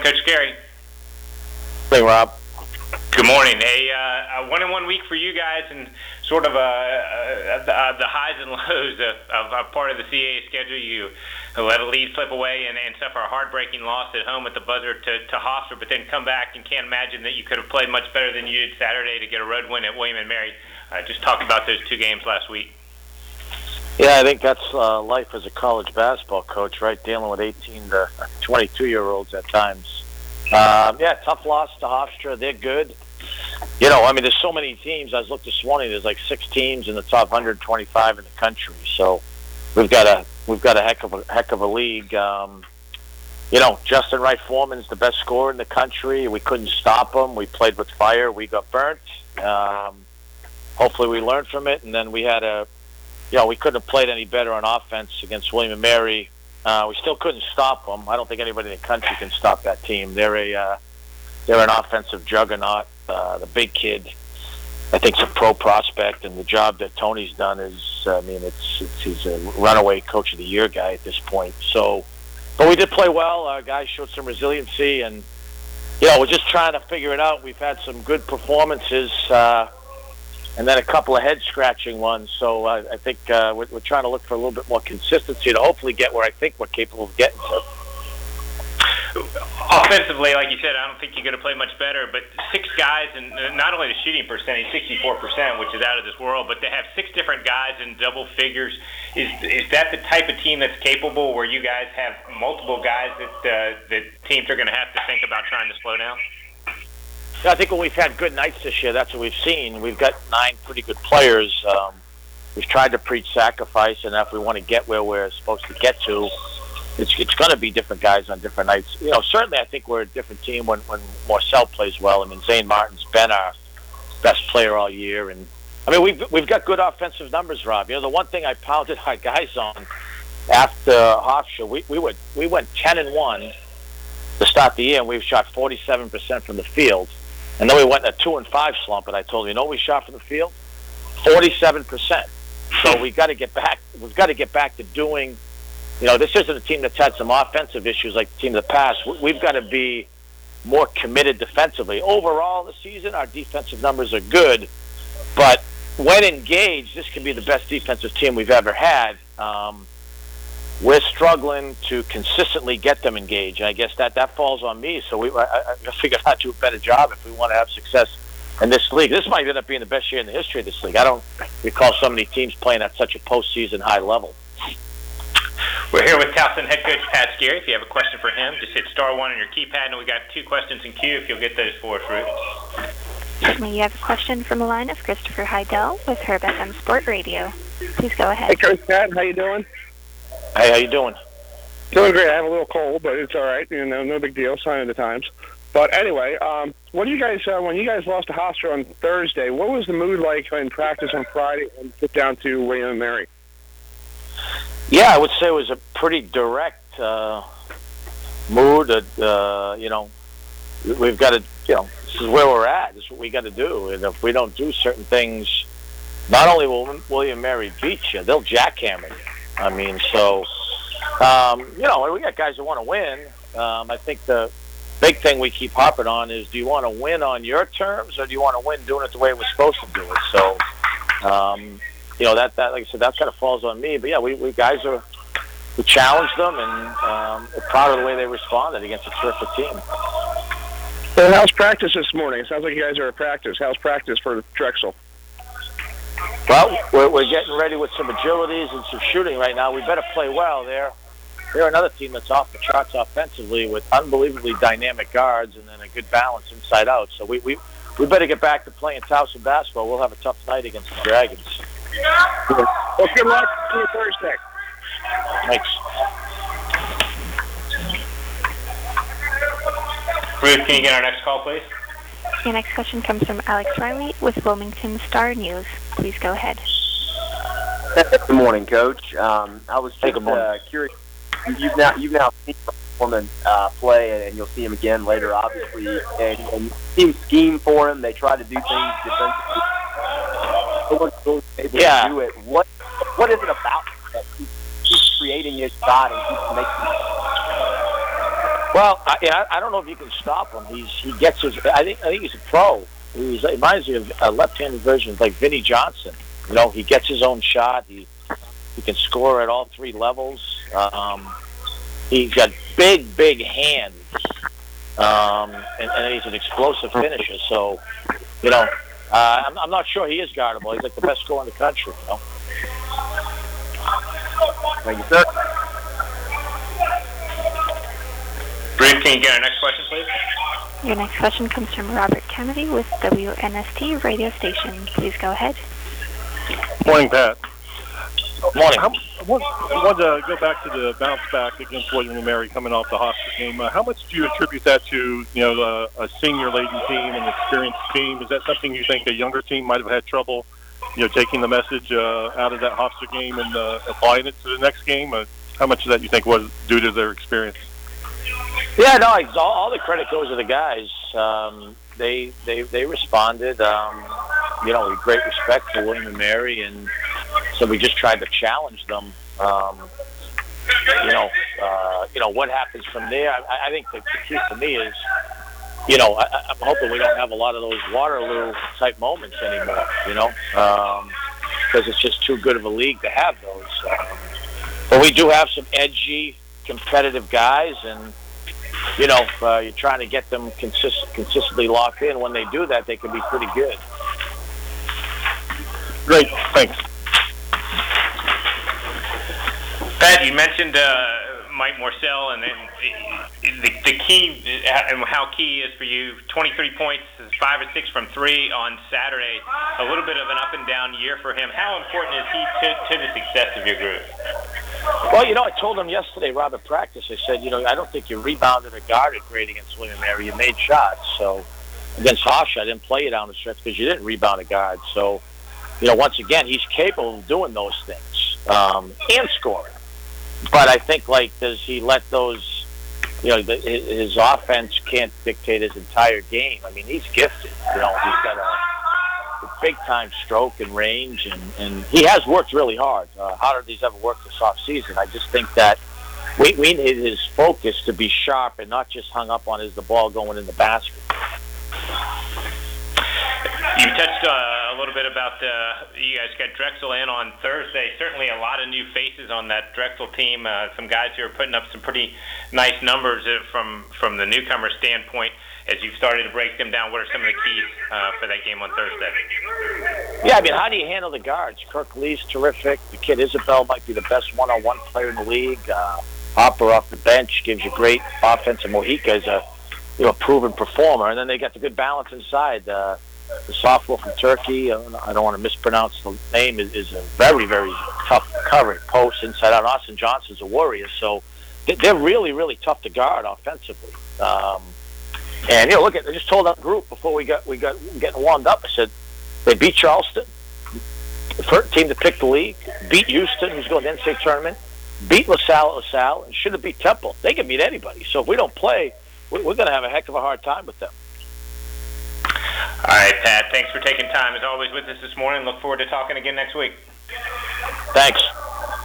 Coach Gary. Hey, Rob. Good morning. A 1-1 week for you guys, and sort of the highs and lows of part of the CAA schedule. You let a lead slip away and suffer a heartbreaking loss at home at the buzzer to Hofstra, but then come back and can't imagine that you could have played much better than you did Saturday to get a road win at William & Mary. Just talk about those two games last week. Yeah, I think that's life as a college basketball coach, right? Dealing with 18 to 22-year-olds at times. Yeah, tough loss to Hofstra. They're good. You know, I mean, there's so many teams. I was looked this morning. There's like 6 teams in the top 125 in the country. So we've got a heck of a league. You know, Justin Wright Foreman's the best scorer in the country. We couldn't stop him. We played with fire. We got burnt. Hopefully, we learned from it. And then we had we couldn't have played any better on offense against William & Mary. We still couldn't stop them. I don't think anybody in the country can stop that team. They're an offensive juggernaut. The big kid, I think, is a pro prospect, and the job that Tony's done is, I mean, he's a runaway Coach of the Year guy at this point. So, but we did play well. Our guys showed some resiliency, and we're just trying to figure it out. We've had some good performances, and then a couple of head-scratching ones. So I think we're trying to look for a little bit more consistency to hopefully get where I think we're capable of getting to. Offensively, like you said, I don't think you're going to play much better, but 6 guys, and not only the shooting percentage, 64%, which is out of this world, but to have 6 different guys in double figures, is that the type of team that's capable where you guys have multiple guys that teams are going to have to think about trying to slow down? I think when we've had good nights this year, that's what we've seen. We've got 9 pretty good players. We've tried to preach sacrifice, and if we want to get where we're supposed to get to, it's going to be different guys on different nights. You know, certainly I think we're a different team when Marcel plays well. I mean, Zane Martin's been our best player all year, and I mean we've got good offensive numbers, Rob. You know, the one thing I pounded our guys on after Hofstra, we went 10-1 to start the year, and we've shot 47% from the field. And then we went in a 2-5 slump, and I told you, we shot from the field 47%. So we got to get back. We've got to get back to doing. This isn't a team that's had some offensive issues like the team of the past. We've got to be more committed defensively. Overall, in the season, our defensive numbers are good, but when engaged, this can be the best defensive team we've ever had. We're struggling to consistently get them engaged, and I guess that falls on me. So I figured I'd do a better job if we want to have success in this league. This might end up being the best year in the history of this league. I don't recall so many teams playing at such a postseason high level. We're here with Towson head coach Pat Skerry. If you have a question for him, just hit *1 on your keypad, and we got 2 questions in queue if you'll get those for us, Ruth. Certainly, you have a question from the line of Christopher Heidel with Herb FM Sport Radio. Please go ahead. Hey, Coach Pat, how you doing? Hey, how you doing? Doing great. I have a little cold, but it's all right. No big deal. Sign of the times. But anyway, what do you guys? When you guys lost to Hofstra on Thursday, what was the mood like in practice on Friday and get down to William & Mary? Yeah, I would say it was a pretty direct mood. We've got to, this is where we're at. This is what we got to do. And if we don't do certain things, not only will William & Mary beat you, they'll jackhammer you. I mean, so, we got guys that want to win. I think the big thing we keep harping on is, do you want to win on your terms, or do you want to win doing it the way we're supposed to do it? So, that like I said, that kind of falls on me. But yeah, we challenged them, and we're proud of the way they responded against a terrific team. Well, how's practice this morning? It sounds like you guys are at practice. How's practice for Drexel? Well, we're getting ready with some agilities and some shooting right now. We better play well. They're another team that's off the charts offensively with unbelievably dynamic guards and then a good balance inside out. So we better get back to playing Towson basketball. We'll have a tough night against the Dragons. Well, good luck. See you Thursday. Thanks. Ruth, can you get our next call, please? Your next question comes from Alex Riley with Wilmington Star News. Please go ahead. Good morning, Coach. I was just curious. You've now seen Foreman play, and you'll see him again later, obviously. And you see him scheme for him. They try to do things defensively. Able to do it. What is it about that he's creating his shot and keeps making it? Well, I don't know if you can stop him. He gets his. I think he's a pro. He reminds me of a left-handed version of like Vinnie Johnson. You know, he gets his own shot. He can score at all three levels. He's got big hands, and he's an explosive finisher. So, you know, I'm not sure he is guardable. He's like the best scorer in the country. You know. Thank you, sir. Bruce, can you get our next question, please? Your next question comes from Robert Kennedy with WNST radio station. Please go ahead. Morning, Pat. Morning. I wanted to go back to the bounce back against William & Mary coming off the Hofstra game. How much do you attribute that to, a senior-laden team, an experienced team? Is that something you think a younger team might have had trouble, taking the message out of that Hofstra game and applying it to the next game? How much of that you think was due to their experience? Yeah, no, all the credit goes to the guys. They responded, with great respect for William & Mary, and so we just tried to challenge them. What happens from there? I think the key for me is, I'm hoping we don't have a lot of those Waterloo-type moments anymore, because it's just too good of a league to have those. But we do have some edgy, competitive guys, and you're trying to get them consistently locked in. When they do that, they can be pretty good. Great, thanks. Pat, you mentioned Mike Morsell, and then the key and how key is for you. 23 points, 5 or 6 from 3 on Saturday. A little bit of an up and down year for him. How important is he to the success of your group? Well, I told him yesterday, Rob, at practice, I said, I don't think you rebounded or guarded great against William & Mary. You made shots. So against Hofstra, I didn't play you down the stretch because you didn't rebound or guard. So, once again, he's capable of doing those things and scoring. But I think, does he let those, his offense can't dictate his entire game. I mean, he's gifted. He's got a big-time stroke and range, and he has worked really hard, harder than he's ever worked this off-season. I just think that we need his focus to be sharp and not just hung up on the ball going in the basket. You touched a little bit about you guys got Drexel in on Thursday. Certainly a lot of new faces on that Drexel team. Some guys who are putting up some pretty nice numbers from the newcomer standpoint. As you've started to break them down, what are some of the keys for that game on Thursday? Yeah, I mean, how do you handle the guards? Kirk Lee's terrific. The kid Isabel might be the best one-on-one player in the league. Hopper off the bench gives you great offense, and Mojica is a proven performer. And then they got the good balance inside. The sophomore from Turkey, I don't want to mispronounce the name, is a very, very tough covering post inside out. Austin Johnson's a warrior, so they're really, really tough to guard offensively. And look I just told that group before we got getting warmed up. I said they beat Charleston, the first team to pick the league, beat Houston, who's going to the NCAA tournament, beat LaSalle, and should have beat Temple. They can beat anybody. So if we don't play, we're going to have a heck of a hard time with them. All right, Pat. Thanks for taking time as always with us this morning. Look forward to talking again next week. Thanks.